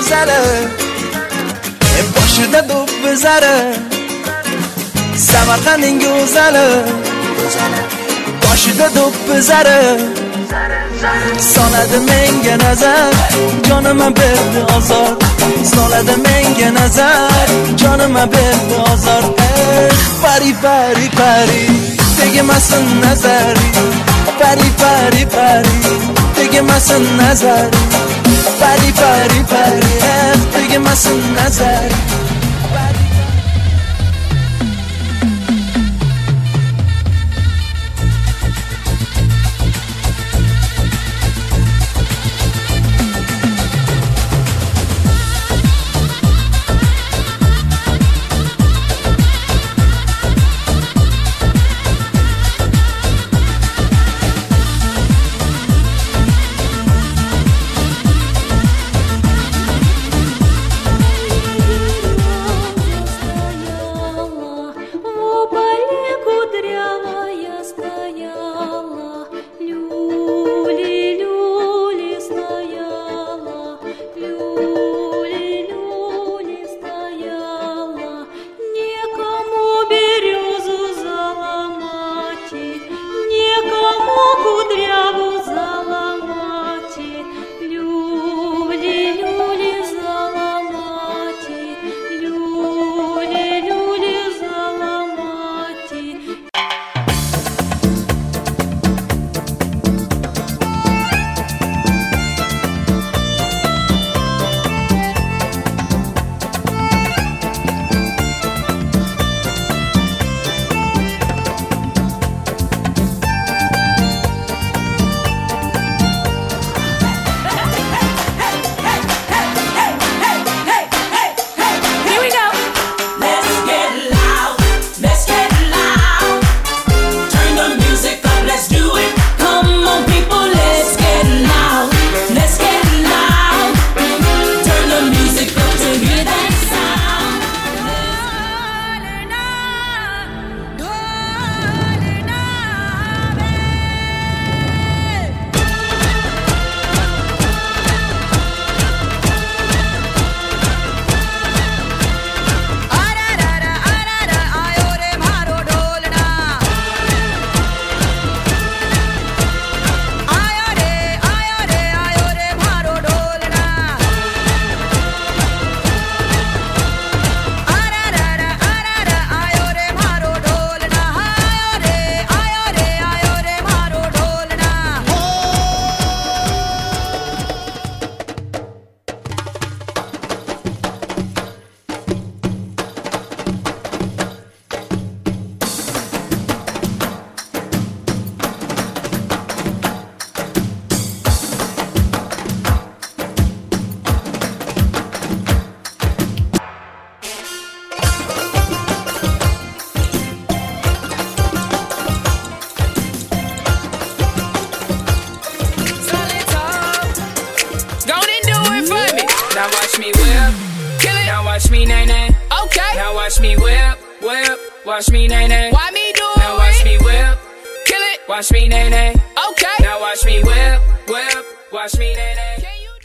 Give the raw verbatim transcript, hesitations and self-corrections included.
go'zali, boshida do'ppi zari, Samarqandning go'zali, boshida do'ppi zari, soladi menga nazar, jonima berdi ozor, soladi menga nazar, jonima berdi ozor. Eh, pari pari pari, tegmasin nazari, pari pari pari, tegmasin nazari, pari pari pari, eh, tegmasin nazari. Now watch me whip, kill it. Now watch me nay nay. Okay. Now watch me whip, whip. Watch me nay nay. Why me do it? Now watch me whip, kill it. Watch me nay nay. Okay. Now watch me whip, whip. Watch me nay nay.